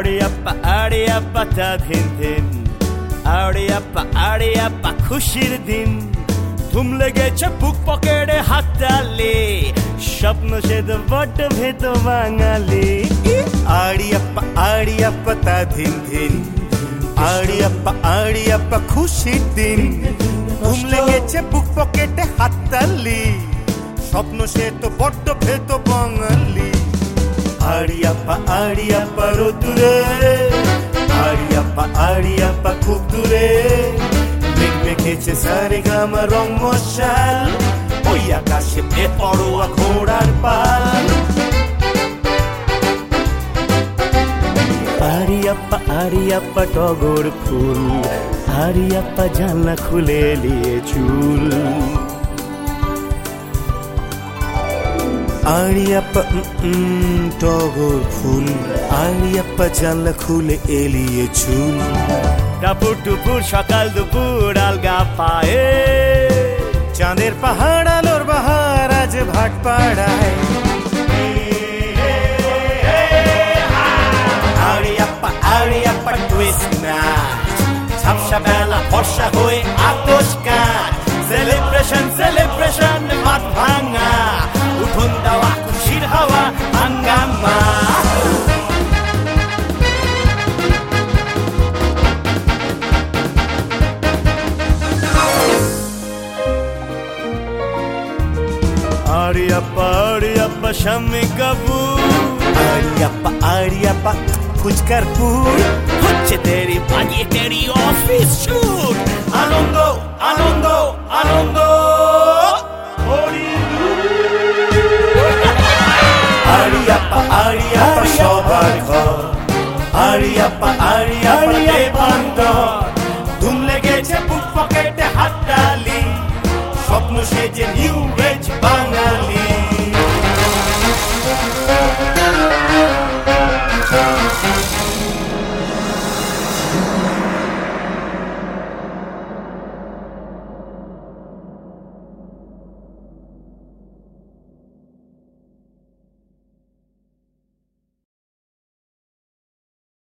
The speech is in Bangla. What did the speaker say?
আড়ে আপ্পা তা ধিন ধিন আড়ে আপ্পা খুশির দিন ধুম লেগেছে বুক পকেটে হাত তালে স্বপ্ন সে তো বড্ড ভেত বাঙালি আড়ি আপ্পা তা ধিন ধিন আড়ি আপ্পা খুশির দিন ধুম লেগেছে বুক পকেটে হাত তালি স্বপ্ন সে তো বড্ড ভেত বাঙালি আড়ি আপ্পা রোদুরে আড়ি আপ্পা খুব দূরে মেঘ মেঘেছে সারে গামা রং মশাল ওই আকাশে বেপরোয়া ঘোড়ার পাল আড়ি আপ্পা টগর ফুল আড়ি আপ্পা জানলা খুলে নিয়ে চুল আড়ি আপ্পা টগর ফুল আড়ি আপ্পা জানলা খুলে এলিয়ে চুল টাপুর টুপুর সকাল দুপুর আলগা পায়ে চাঁদের পাহাড় আলোর বাহার আজ ভাট পাড়ায় আড়ি আপ্পা টুইস্ট নাচ ঝাপসা বেলা ফর্সা হয়ে আতশ কাজ সেলিব্রেশন মাঠ ভাঙা উঠুন দেওয়া খুশির হাওয়া হাঙ্গামা আড়ি আপ্পা শাম্মী কাপুর আড়ি আপ্পা कुछ कर्पूर হচ্ছে তেরি বানিয়ে তেরি অফিস শুট আনন্দ আনন্দ আনন্দ আড়ি আপ্পা সবার ঘর আড়ি আপ্পা দেবান্তর ধুম লেগেছে বুক পকেটে হাত তালি স্বপ্ন সেজে নিউ